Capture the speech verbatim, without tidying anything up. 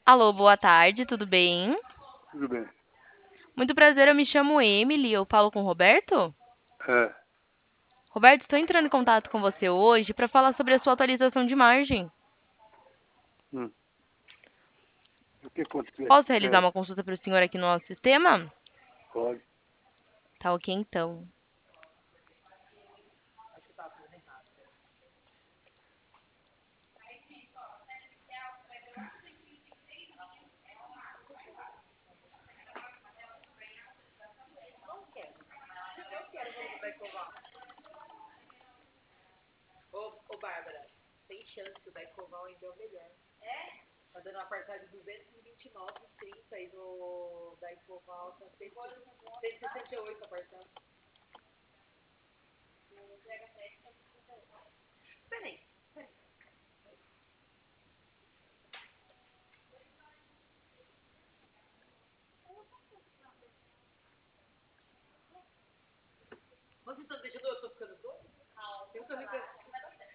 Alô, boa tarde, tudo bem? Tudo bem. Muito prazer, eu me chamo Emily, eu falo com o Roberto? É. Roberto, estou entrando em contato com você hoje para falar sobre a sua atualização de margem. Hum. O que aconteceu? Posso realizar É, uma consulta para o senhor aqui no nosso sistema? pode. Tá ok, então.